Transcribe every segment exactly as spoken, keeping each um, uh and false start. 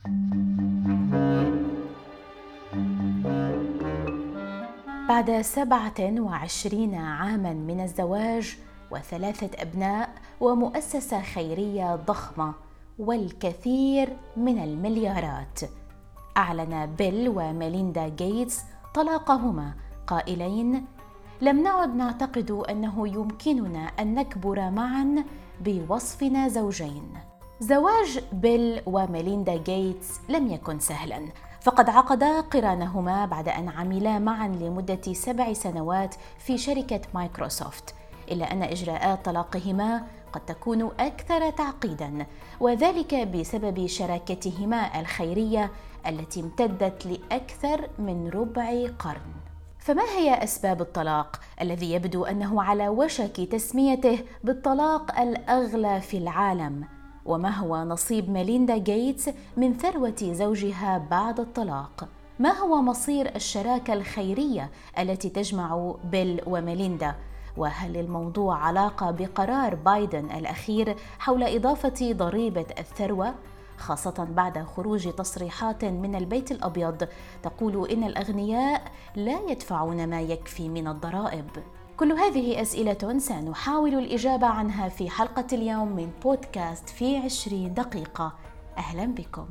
بعد سبعة وعشرين عاماً من الزواج وثلاثة أبناء ومؤسسة خيرية ضخمة والكثير من المليارات، أعلن بيل وميليندا غيتس طلاقهما قائلين: لم نعد نعتقد أنه يمكننا أن نكبر معاً بوصفنا زوجين. زواج بيل وميليندا غيتس لم يكن سهلاً، فقد عقدا قرانهما بعد أن عملا معاً لمدة سبع سنوات في شركة مايكروسوفت، إلا أن إجراءات طلاقهما قد تكون أكثر تعقيداً، وذلك بسبب شراكتهما الخيرية التي امتدت لأكثر من ربع قرن. فما هي أسباب الطلاق الذي يبدو أنه على وشك تسميته بالطلاق الأغلى في العالم؟ وما هو نصيب ميليندا غيتس من ثروة زوجها بعد الطلاق؟ ما هو مصير الشراكة الخيرية التي تجمع بيل وميليندا؟ وهل الموضوع علاقة بقرار بايدن الأخير حول إضافة ضريبة الثروة، خاصة بعد خروج تصريحات من البيت الأبيض تقول إن الأغنياء لا يدفعون ما يكفي من الضرائب؟ كل هذه أسئلة سنحاول الإجابة عنها في حلقة اليوم من بودكاست في عشرين دقيقة. أهلا بكم.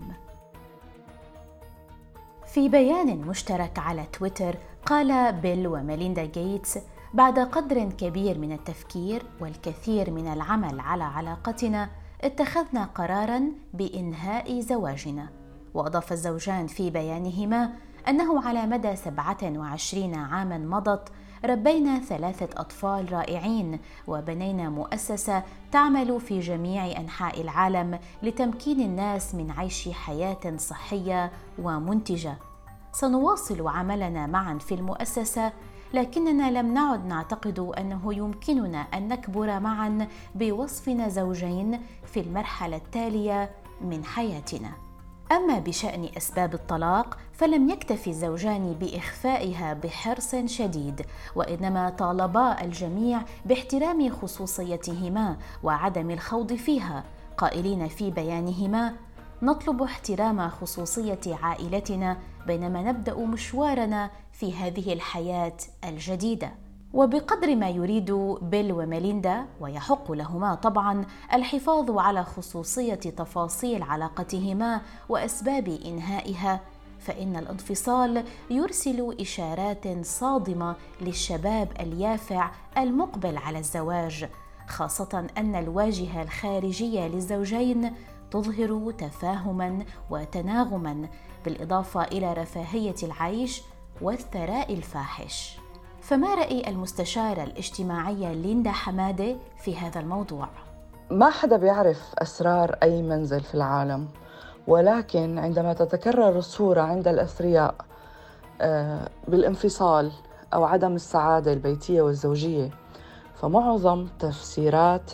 في بيان مشترك على تويتر، قال بيل وميليندا غيتس: بعد قدر كبير من التفكير والكثير من العمل على علاقتنا، اتخذنا قراراً بإنهاء زواجنا. وأضاف الزوجان في بيانهما أنه على مدى سبعة وعشرين عاماً مضت ربينا ثلاثة أطفال رائعين وبنينا مؤسسة تعمل في جميع أنحاء العالم لتمكين الناس من عيش حياة صحية ومنتجة. سنواصل عملنا معاً في المؤسسة، لكننا لم نعد نعتقد أنه يمكننا أن نكبر معاً بوصفنا زوجين في المرحلة التالية من حياتنا. أما بشأن أسباب الطلاق فلم يكتفي الزوجان بإخفائها بحرص شديد، وإنما طالبا الجميع باحترام خصوصيتهما وعدم الخوض فيها، قائلين في بيانهما: نطلب احترام خصوصية عائلتنا بينما نبدأ مشوارنا في هذه الحياة الجديدة. وبقدر ما يريد بيل وميليندا، ويحق لهما طبعاً الحفاظ على خصوصية تفاصيل علاقتهما وأسباب إنهائها، فإن الانفصال يرسل إشارات صادمة للشباب اليافع المقبل على الزواج، خاصة أن الواجهة الخارجية للزوجين تظهر تفاهماً وتناغماً، بالإضافة إلى رفاهية العيش والثراء الفاحش. فما رأي المستشارة الاجتماعية ليندا حمادة في هذا الموضوع؟ ما حدا بيعرف أسرار أي منزل في العالم، ولكن عندما تتكرر الصورة عند الأثرياء بالانفصال أو عدم السعادة البيتية والزوجية، فمعظم تفسيرات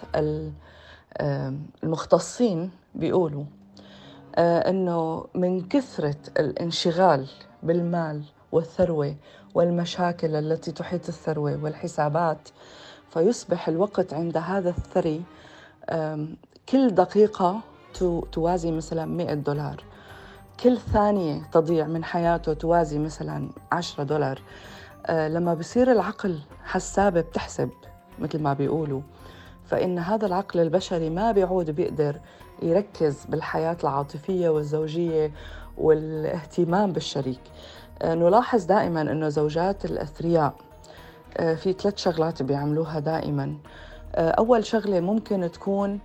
المختصين بيقولوا أنه من كثرة الانشغال بالمال والثروة والمشاكل التي تحيط الثروة والحسابات، فيصبح الوقت عند هذا الثري كل دقيقة توازي مثلا مئة دولار، كل ثانية تضيع من حياته توازي مثلا عشرة دولار. لما بصير العقل حسابة بتحسب مثل ما بيقولوا، فإن هذا العقل البشري ما بيعود بيقدر يركز بالحياة العاطفية والزوجية والاهتمام بالشريك. نلاحظ دائما أنه زوجات الأثرياء في ثلاث شغلات بيعملوها دائما. أول شغلة ممكن تكون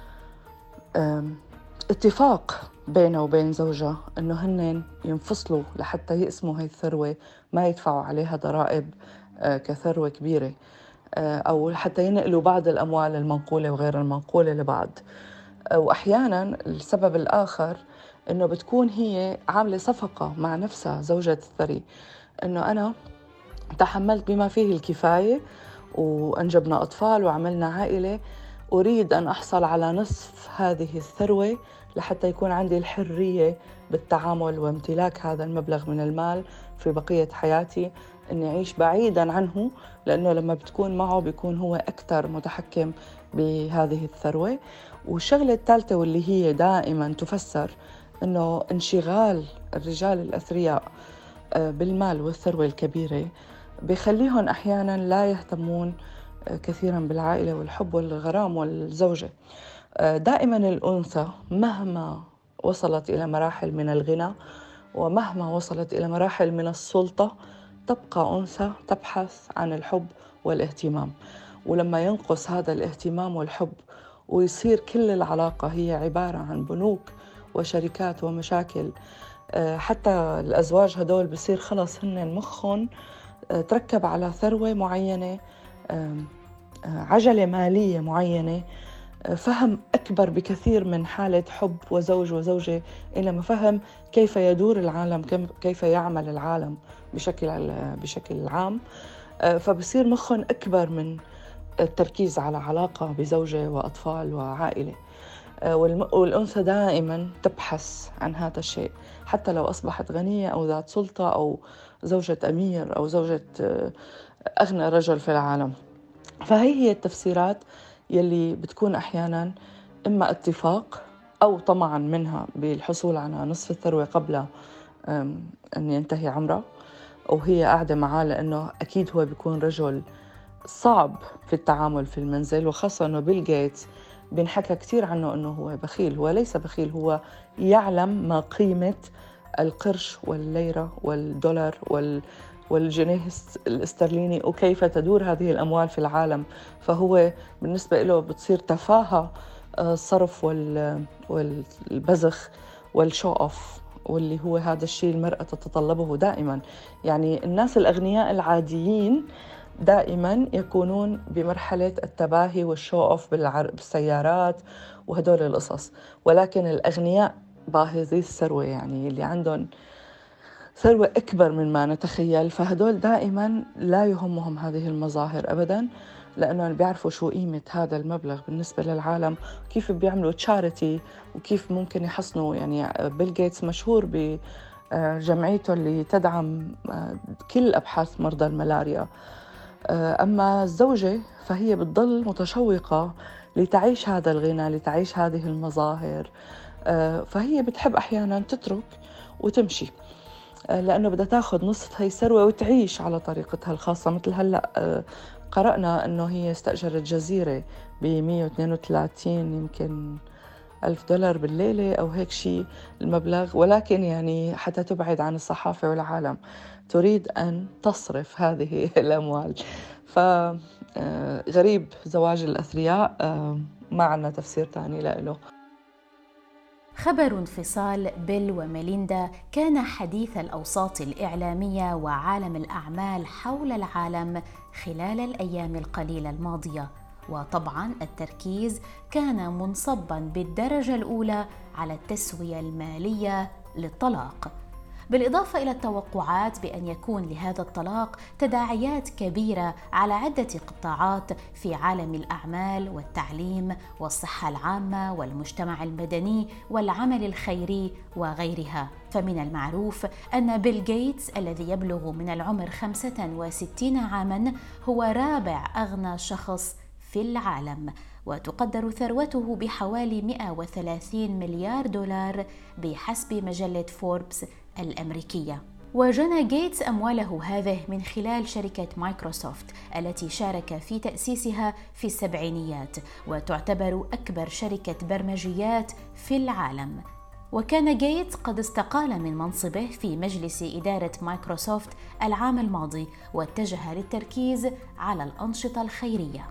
اتفاق بينه وبين زوجها أنه هن ينفصلوا لحتى يقسموا هاي الثروة، ما يدفعوا عليها ضرائب كثروة كبيرة، أو حتى ينقلوا بعض الأموال المنقولة وغير المنقولة لبعض. وأحيانا السبب الآخر أنه بتكون هي عاملة صفقة مع نفسها زوجة الثري، أنه أنا تحملت بما فيه الكفاية وأنجبنا أطفال وعملنا عائلة، أريد أن أحصل على نصف هذه الثروة لحتى يكون عندي الحرية بالتعامل وامتلاك هذا المبلغ من المال في بقية حياتي، أني أعيش بعيداً عنه، لأنه لما بتكون معه بيكون هو أكثر متحكم بهذه الثروة. والشغلة الثالثة واللي هي دائماً تفسر أنه انشغال الرجال الأثرياء بالمال والثروة الكبيرة بيخليهم أحياناً لا يهتمون كثيراً بالعائلة والحب والغرام والزوجة. دائماً الأنثى مهما وصلت إلى مراحل من الغنى ومهما وصلت إلى مراحل من السلطة تبقى أنثى تبحث عن الحب والاهتمام. ولما ينقص هذا الاهتمام والحب ويصير كل العلاقة هي عبارة عن بنوك وشركات ومشاكل، حتى الأزواج هدول بصير خلص هن مخهم تركب على ثروة معينة، عجلة مالية معينة، فهم أكبر بكثير من حالة حب وزوج وزوجة إلى ما فهم كيف يدور العالم، كيف يعمل العالم بشكل بشكل عام. فبصير مخهم أكبر من التركيز على علاقة بزوجة وأطفال وعائلة. والأنثى دائما تبحث عن هذا الشيء حتى لو أصبحت غنية أو ذات سلطة أو زوجة أمير أو زوجة أغنى رجل في العالم. فهي هي التفسيرات يلي بتكون أحياناً إما اتفاق أو طمعاً منها بالحصول على نصف الثروة قبل أن ينتهي عمره، وهي قاعدة معاه لأنه أكيد هو بيكون رجل صعب في التعامل في المنزل. وخاصة أنه بيل غيتس بينحكى كتير عنه أنه هو بخيل. هو ليس بخيل، هو يعلم ما قيمة القرش والليرة والدولار وال والجنيه الاسترليني وكيف تدور هذه الأموال في العالم. فهو بالنسبة له بتصير تفاهة الصرف والبذخ والشو أوف، واللي هو هذا الشيء المرأة تتطلبه دائما. يعني الناس الأغنياء العاديين دائما يكونون بمرحلة التباهي والشو أوف بالسيارات وهدول القصص، ولكن الأغنياء باهظي الثروة يعني اللي عندهم ثروة أكبر من ما نتخيل، فهدول دائما لا يهمهم هذه المظاهر أبدا، لأنه بيعرفوا شو قيمة هذا المبلغ بالنسبة للعالم، كيف بيعملوا تشاريتي وكيف ممكن يحصنوا. يعني بيل غيتس مشهور بجمعيته اللي تدعم كل أبحاث مرضى الملاريا. أما الزوجة فهي بتضل متشوقة لتعيش هذا الغنى، لتعيش هذه المظاهر، فهي بتحب أحيانا تترك وتمشي لأنه بدها تاخذ نصف هاي الثروة وتعيش على طريقتها الخاصة. مثل هلأ قرأنا أنه هي استأجرت جزيرة ب مية واثنين وثلاثين يمكن ألف دولار بالليلة أو هيك شيء المبلغ، ولكن يعني حتى تبعد عن الصحافة والعالم تريد أن تصرف هذه الأموال. فغريب زواج الأثرياء، ما عنا تفسير تاني له. خبر انفصال بيل وميليندا كان حديث الأوساط الإعلامية وعالم الأعمال حول العالم خلال الأيام القليلة الماضية، وطبعاً التركيز كان منصباً بالدرجة الأولى على التسوية المالية للطلاق، بالإضافة إلى التوقعات بأن يكون لهذا الطلاق تداعيات كبيرة على عدة قطاعات في عالم الأعمال والتعليم والصحة العامة والمجتمع المدني والعمل الخيري وغيرها. فمن المعروف أن بيل غيتس الذي يبلغ من العمر خمسة وستين عاماً هو رابع أغنى شخص في العالم، وتقدر ثروته بحوالي مئة وثلاثين مليار دولار بحسب مجلة فوربس الأمريكية. وجنى غيتس أمواله هذه من خلال شركة مايكروسوفت التي شارك في تأسيسها في السبعينيات، وتعتبر أكبر شركة برمجيات في العالم. وكان غيتس قد استقال من منصبه في مجلس إدارة مايكروسوفت العام الماضي، واتجه للتركيز على الأنشطة الخيرية.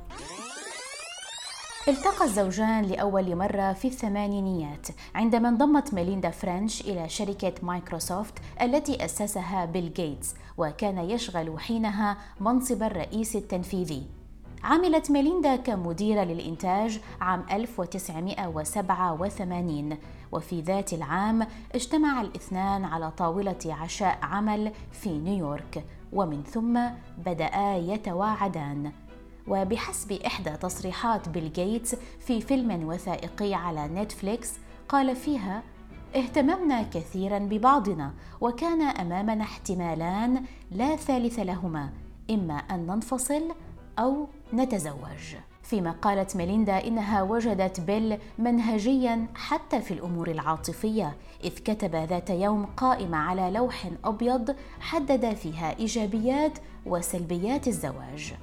التقى الزوجان لأول مرة في الثمانينيات عندما انضمت ميليندا فرنش إلى شركة مايكروسوفت التي أسسها بيل غيتس، وكان يشغل حينها منصب الرئيس التنفيذي. عملت ميليندا كمديرة للإنتاج عام ألف وتسعمئة وسبعة وثمانين، وفي ذات العام اجتمع الاثنان على طاولة عشاء عمل في نيويورك، ومن ثم بدأا يتواعدان. وبحسب إحدى تصريحات بيل غيتس في فيلم وثائقي على نتفليكس قال فيها: اهتممنا كثيرا ببعضنا، وكان أمامنا احتمالان لا ثالث لهما، إما أن ننفصل أو نتزوج. فيما قالت ميليندا إنها وجدت بيل منهجياً حتى في الأمور العاطفية، إذ كتب ذات يوم قائمة على لوح أبيض حدد فيها إيجابيات وسلبيات الزواج.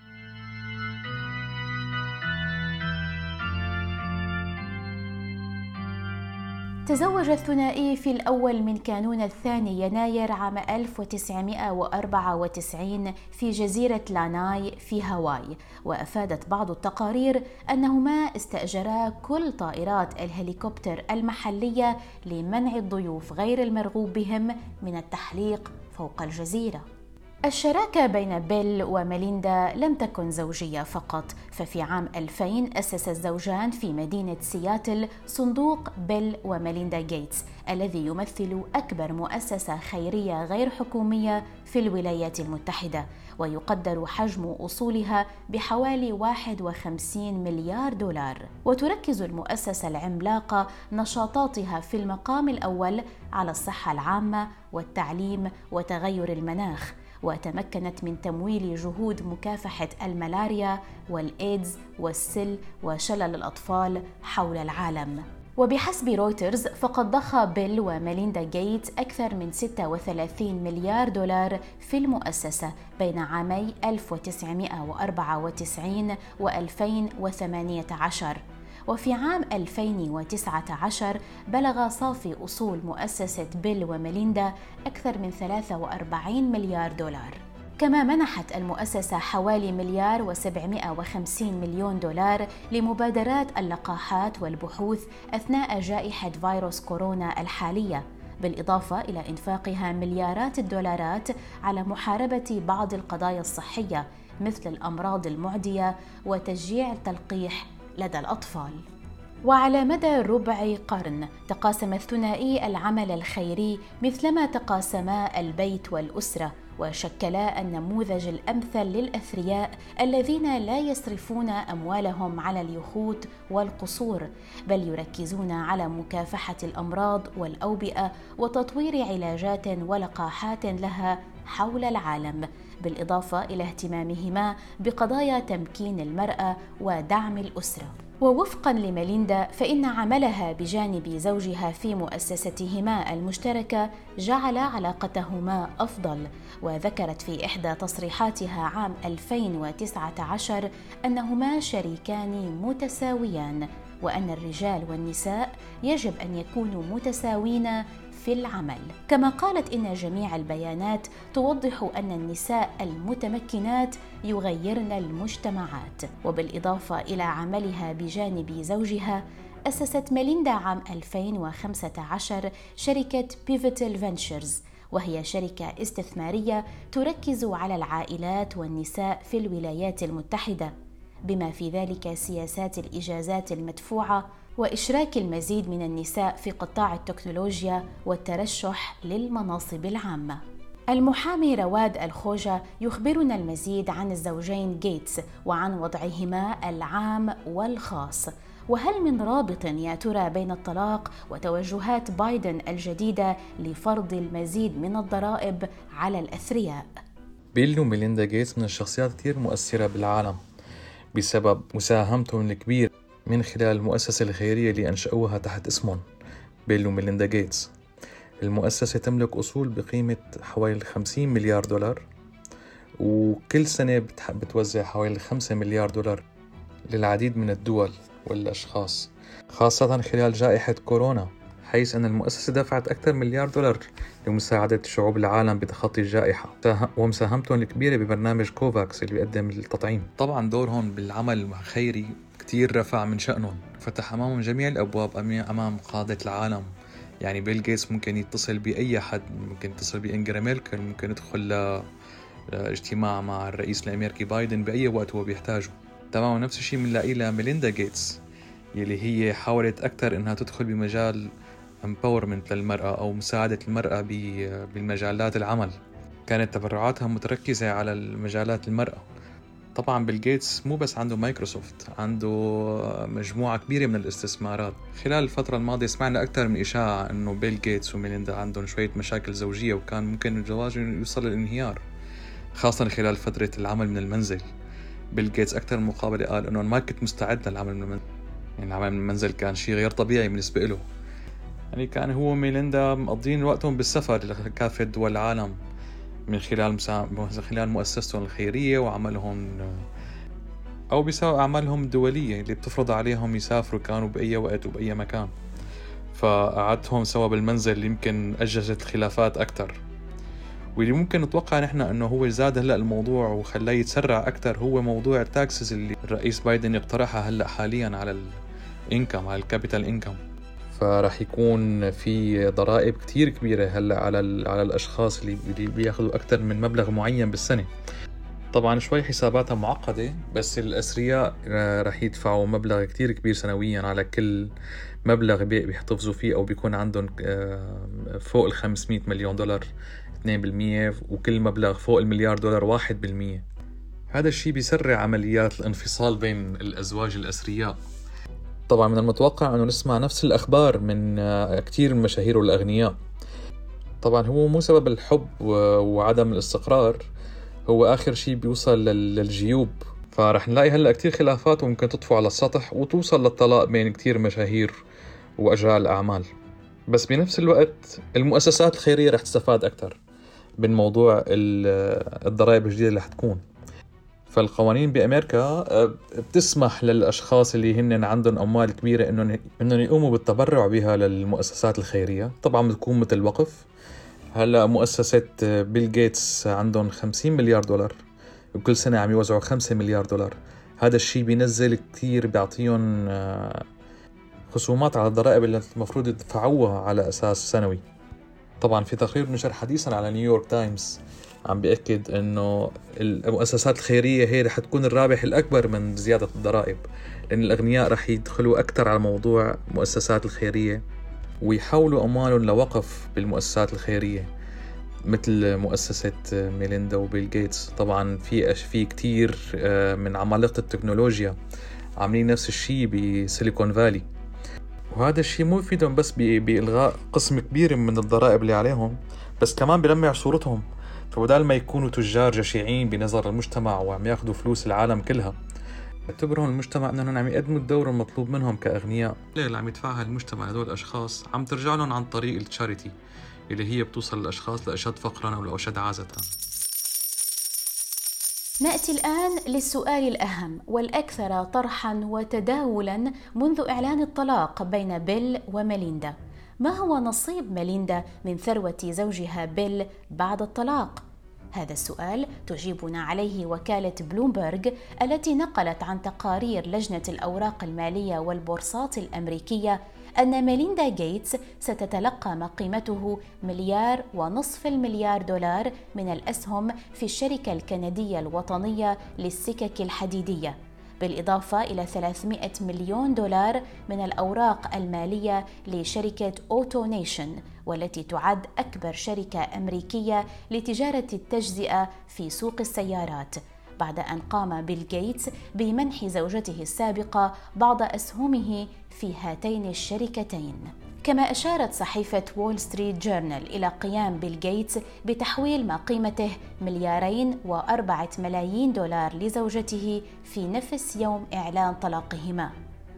تزوج الثنائي في الأول من كانون الثاني يناير عام ألف وتسعمائة وأربعة وتسعين في جزيرة لاناي في هاواي، وأفادت بعض التقارير أنهما استأجرا كل طائرات الهليكوبتر المحلية لمنع الضيوف غير المرغوب بهم من التحليق فوق الجزيرة. الشراكة بين بيل وميليندا لم تكن زوجية فقط، ففي عام ألفين أسس الزوجان في مدينة سياتل صندوق بيل وميليندا غيتس الذي يمثل أكبر مؤسسة خيرية غير حكومية في الولايات المتحدة، ويقدر حجم أصولها بحوالي واحد وخمسين مليار دولار. وتركز المؤسسة العملاقة نشاطاتها في المقام الأول على الصحة العامة والتعليم وتغير المناخ، وتمكنت من تمويل جهود مكافحة الملاريا والإيدز والسل وشلل الأطفال حول العالم. وبحسب رويترز فقد ضخ بيل وميليندا غيتس أكثر من ستة وثلاثين مليار دولار في المؤسسة بين عامي ألف وتسعمائة وأربعة وتسعين وألفين وثمانية عشر، وفي عام ألفين وتسعة عشر بلغ صافي أصول مؤسسة بيل وميليندا أكثر من ثلاثة وأربعين مليار دولار. كما منحت المؤسسة حوالي مليار وسبعمائة وخمسين مليون دولار لمبادرات اللقاحات والبحوث أثناء جائحة فيروس كورونا الحالية، بالإضافة إلى إنفاقها مليارات الدولارات على محاربة بعض القضايا الصحية مثل الأمراض المعدية وتشجيع التلقيح لدى الأطفال. وعلى مدى ربع قرن تقاسم الثنائي العمل الخيري مثلما تقاسما البيت والأسرة، وشكلا النموذج الأمثل للأثرياء الذين لا يصرفون أموالهم على اليخوت والقصور، بل يركزون على مكافحة الأمراض والأوبئة وتطوير علاجات ولقاحات لها حول العالم، بالإضافة إلى اهتمامهما بقضايا تمكين المرأة ودعم الأسرة. ووفقاً لميليندا فإن عملها بجانب زوجها في مؤسستهما المشتركة جعل علاقتهما أفضل، وذكرت في إحدى تصريحاتها عام ألفين وتسعة عشر أنهما شريكان متساويان، وأن الرجال والنساء يجب أن يكونوا متساوين في العمل. كما قالت إن جميع البيانات توضح أن النساء المتمكنات يغيرن المجتمعات. وبالإضافة إلى عملها بجانب زوجها، أسست ميليندا عام ألفين وخمسة عشر شركة بيفيتل فينتشرز، وهي شركة استثمارية تركز على العائلات والنساء في الولايات المتحدة، بما في ذلك سياسات الإجازات المدفوعة وإشراك المزيد من النساء في قطاع التكنولوجيا والترشح للمناصب العامة. المحامي رواد الخوجة يخبرنا المزيد عن الزوجين غيتس وعن وضعهما العام والخاص، وهل من رابط يا ترى بين الطلاق وتوجهات بايدن الجديدة لفرض المزيد من الضرائب على الأثرياء؟ بيل وميليندا غيتس من الشخصيات كتير مؤثرة بالعالم بسبب مساهمتهم الكبيرة من خلال المؤسسة الخيرية اللي أنشأوها تحت اسمهم بيل وميليندا غيتس. المؤسسة تملك أصول بقيمة حوالي خمسين مليار دولار، وكل سنة بتوزع حوالي خمسة مليار دولار للعديد من الدول والأشخاص، خاصة خلال جائحة كورونا، حيث أن المؤسسة دفعت أكثر من مليار دولار لمساعدة شعوب العالم بتخطي الجائحة، ومساهمتهم الكبيرة ببرنامج كوفاكس اللي بيقدم التطعيم. طبعا دورهم بالعمل الخيري كتير رفع من شأنهم، فتح أمامهم جميع الأبواب أمام قادة العالم. يعني بيل غيتس ممكن يتصل بأي حد، ممكن يتصل بإنجرا ميركل، ممكن يدخل لاجتماع مع الرئيس الأمريكي بايدن بأي وقت هو بيحتاجه. تمام نفس الشيء بنلاقيه لميليندا غيتس، يلي هي حاولت أكثر إنها تدخل بمجال empowerment للمرأة أو مساعدة المرأة بالمجالات العمل. كانت تبرعاتها متركزة على المجالات المرأة. طبعا بيل غيتس مو بس عنده مايكروسوفت، عنده مجموعة كبيرة من الاستثمارات. خلال الفترة الماضية سمعنا أكثر من إشاعة أنه بيل غيتس وميليندا عندهم شوية مشاكل زوجية، وكان ممكن الزواج يوصل للانهيار، خاصة خلال فترة العمل من المنزل. بيل غيتس أكثر من مقابلة قال إنه ما كنت مستعد للعمل من المنزل. يعني العمل من المنزل كان شيء غير طبيعي بالنسبة له. يعني كان هو وميليندا مقضين وقتهم بالسفر لكافة دول العالم من خلال مسا... من خلال مؤسستهم الخيرية وعملهم، أو بسبب أعمالهم الدولية اللي بتفرض عليهم يسافروا كانوا بأي وقت وبأي مكان. فقعدتهم سوا بالمنزل اللي يمكن أججت الخلافات أكتر. واللي ممكن نتوقع نحن أنه هو زاد هلأ الموضوع وخلاه يتسرع أكتر هو موضوع التاكسز اللي الرئيس بايدن يقترحها هلأ حاليا على الإنكم، على الكابيتال إنكم. فرح يكون في ضرائب كتير كبيرة هلأ على على الأشخاص اللي بياخدوا أكتر من مبلغ معين بالسنة. طبعا شوي حساباتها معقدة، بس الأثرياء رح يدفعوا مبلغ كتير كبير سنويا على كل مبلغ بيحتفظوا فيه أو بيكون عندهم فوق ال خمسمية مليون دولار اثنين بالمية، وكل مبلغ فوق المليار دولار واحد بالمية. هذا الشيء بيسرع عمليات الانفصال بين الأزواج الأثرياء. طبعا من المتوقع أنه نسمع نفس الأخبار من كتير من المشاهير والأغنياء. طبعا هو مو سبب الحب وعدم الاستقرار، هو آخر شيء بيوصل للجيوب. فرح نلاقي هلأ كتير خلافات وممكن تطفو على السطح وتوصل للطلاق بين كتير مشاهير وأجراء الأعمال. بس بنفس الوقت المؤسسات الخيرية رح تستفاد أكتر من موضوع الضرائب الجديدة اللي حتكون. فالقوانين بأمريكا بتسمح للأشخاص اللي هن عندهم أموال كبيرة إنهم إنهم يقوموا بالتبرع بها للمؤسسات الخيرية. طبعا بتكون مثل وقف. هلا مؤسسة بيل غيتس عندهم خمسين مليار دولار وكل سنة عم يوزعوا خمسة مليار دولار. هذا الشيء بينزل كتير، بيعطيهم خصومات على الضرائب اللي المفروض يدفعوها على أساس سنوي. طبعا في تقرير نشر حديثا على نيويورك تايمز عم بيأكد إنه المؤسسات الخيرية هي رح تكون الرابح الأكبر من زيادة الضرائب، لأن الأغنياء رح يدخلوا أكتر على موضوع المؤسسات الخيرية ويحولوا أموالهم لوقف بالمؤسسات الخيرية مثل مؤسسة ميليندا وبيل غيتس. طبعا في في كتير من عمالقة التكنولوجيا عاملين نفس الشيء بسيليكون فالي، وهذا الشيء مو يفيدهم بس بإلغاء قسم كبير من الضرائب اللي عليهم، بس كمان بيلمع صورتهم. فبدال ما يكونوا تجار جشعين بنظر المجتمع وعم ياخدوا فلوس العالم كلها، يعتبرهم المجتمع أنهم عم يقدموا الدور المطلوب منهم كأغنياء. اللي عم يدفعها المجتمع لهدول الأشخاص عم ترجع لهم عن طريق التشاريتي اللي هي بتوصل للأشخاص لأشد فقراً أو لأشد عازة. نأتي الآن للسؤال الأهم والأكثر طرحاً وتداولاً منذ إعلان الطلاق بين بيل وميليندا. ما هو نصيب ميليندا من ثروة زوجها بيل بعد الطلاق؟ هذا السؤال تجيبنا عليه وكالة بلومبرغ التي نقلت عن تقارير لجنة الأوراق المالية والبورصات الأمريكية أن ميليندا غيتس ستتلقى ما قيمته مليار ونصف المليار دولار من الأسهم في الشركة الكندية الوطنية للسكك الحديدية، بالإضافة إلى ثلاثمائة مليون دولار من الأوراق المالية لشركة أوتو نيشن، والتي تعد أكبر شركة أمريكية لتجارة التجزئة في سوق السيارات، بعد أن قام بيل غيتس بمنح زوجته السابقة بعض أسهمه في هاتين الشركتين. كما أشارت صحيفة وول ستريت جورنال إلى قيام بيل غيتس بتحويل ما قيمته مليارين وأربعة ملايين دولار لزوجته في نفس يوم إعلان طلاقهما.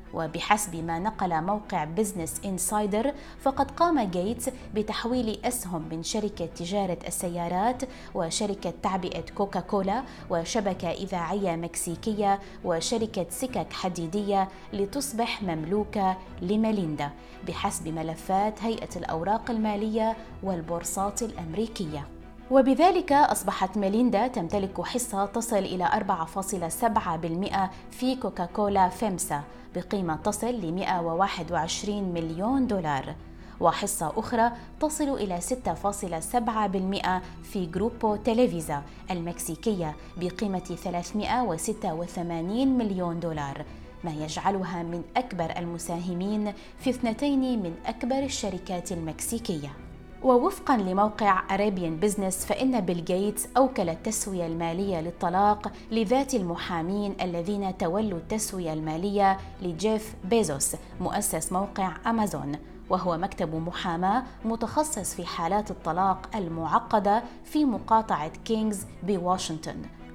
وبحسب ما نقل موقع بيزنس إنسايدر، فقد قام غيتس بتحويل أسهم من شركة تجارة السيارات وشركة تعبئة كوكاكولا وشبكة إذاعية مكسيكية وشركة سكك حديدية لتصبح مملوكة لميليندا بحسب ملفات هيئة الأوراق المالية والبورصات الأمريكية. وبذلك أصبحت ميليندا تمتلك حصة تصل إلى أربعة فاصلة سبعة بالمئة في كوكاكولا فيمسا بقيمة تصل ل مئة وواحد وعشرين مليون دولار، وحصة أخرى تصل إلى ستة فاصلة سبعة بالمئة في جروبو تيليفيزا المكسيكية بقيمة ثلاثمئة وستة وثمانين مليون دولار، ما يجعلها من أكبر المساهمين في اثنتين من أكبر الشركات المكسيكية. ووفقاً لموقع Arabian Business، فإن بيل غيتس أوكل التسوية المالية للطلاق لذات المحامين الذين تولوا التسوية المالية لجيف بيزوس مؤسس موقع أمازون، وهو مكتب محاماة متخصص في حالات الطلاق المعقدة في مقاطعة كينغز بواشنطن.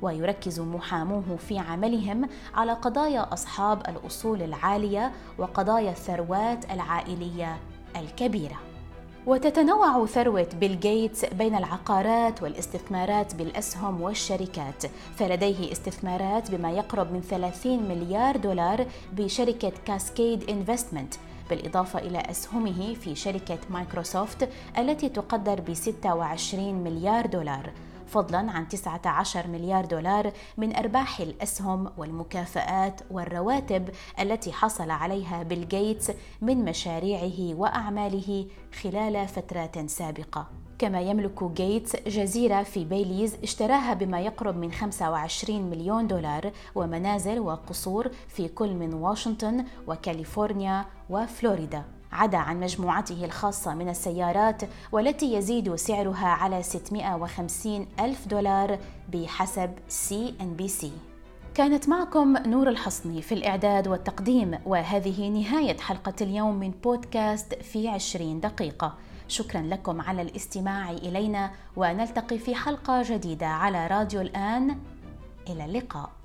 ويركز محاموه في عملهم على قضايا أصحاب الأصول العالية وقضايا الثروات العائلية الكبيرة. وتتنوع ثروة بيل غيتس بين العقارات والاستثمارات بالأسهم والشركات، فلديه استثمارات بما يقرب من ثلاثين مليار دولار بشركة كاسكيد إنفستمنت، بالإضافة إلى أسهمه في شركة مايكروسوفت التي تقدر ب ستة وعشرين مليار دولار، فضلاً عن تسعة عشر مليار دولار من أرباح الأسهم والمكافآت والرواتب التي حصل عليها بيل غيتس من مشاريعه وأعماله خلال فترات سابقة. كما يملك غيتس جزيرة في بيليز اشتراها بما يقرب من خمسة وعشرين مليون دولار، ومنازل وقصور في كل من واشنطن وكاليفورنيا وفلوريدا، عدا عن مجموعته الخاصة من السيارات والتي يزيد سعرها على ستمائة وخمسين ألف دولار بحسب سي إن بي سي. كانت معكم نور الحصني في الإعداد والتقديم، وهذه نهاية حلقة اليوم من بودكاست في عشرين دقيقة. شكرا لكم على الاستماع إلينا، ونلتقي في حلقة جديدة على راديو الآن. إلى اللقاء.